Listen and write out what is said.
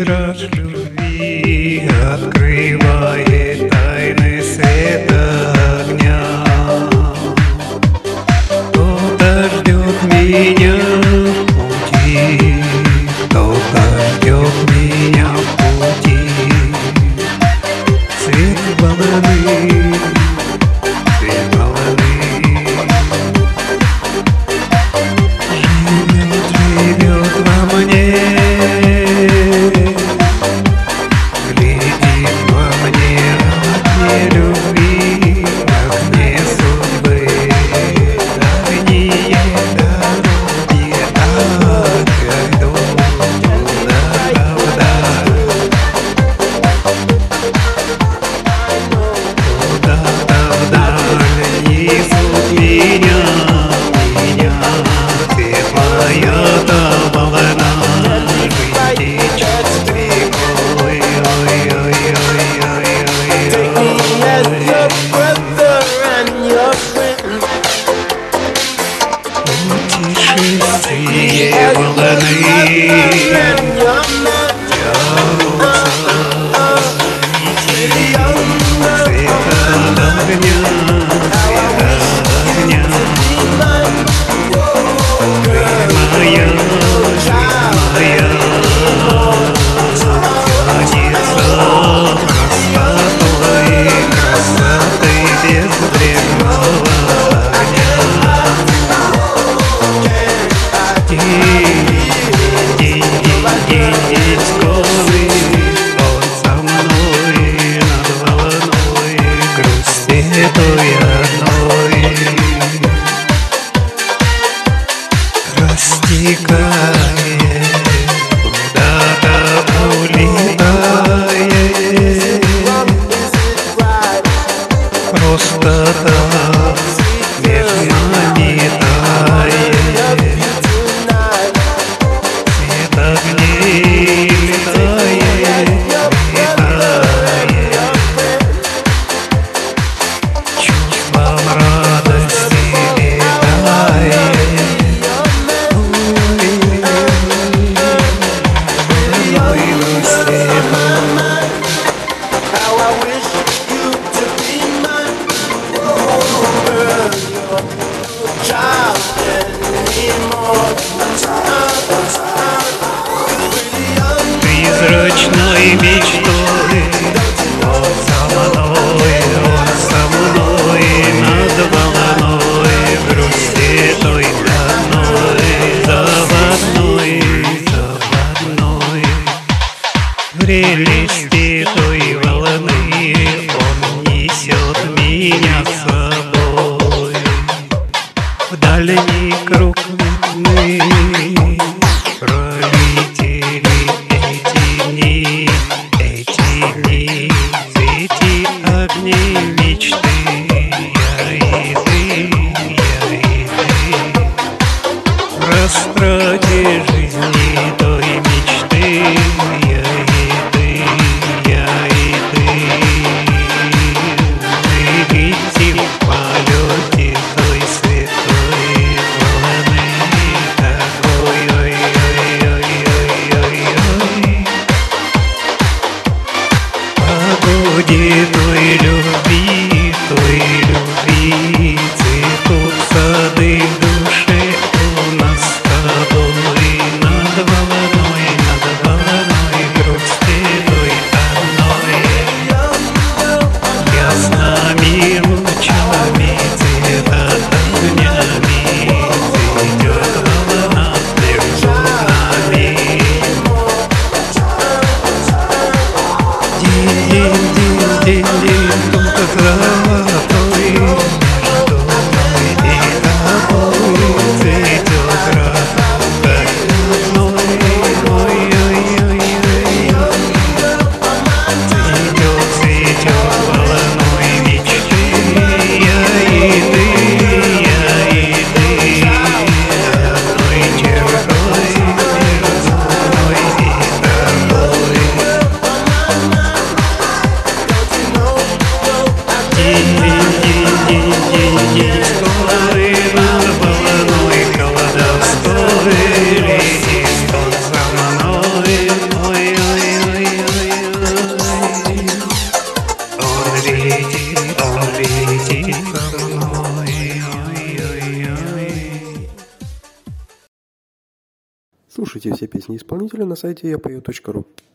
Мираж любви открывает тайны света огня. Кто-то ждет меня в пути, кто-то ждет меня в пути. Цвет волны, цвет волны. Живет во мне, глядит во мне огне любви, огне судьбы, дальние дороги, отойду куда-то вдаль, несут меня, светлая волна, жизнь течет стрекой, ой-ой-ой-ой-ой. Take me as your brother and your friend. Путешествие волны растекает, куда-то улетает, просто так между нами тает. Свет огней летает, летает, чувством радости летает. Призрачной мечтой он со мной над волной, в грусти той одной, заводной, заводной. В прелести той волны он несет меня с собой в дальний круг мы пролетели эти дни, свети огней мечты, я и ты, в растрате жизни той мечты, я и ты, мы летим в полете той святой волны, такой, ой-ой-ой-ой-ой. Погоде той любви, цветут сады в душе у нас с тобой. Слушайте все песни исполнителя на сайте yapою.ru.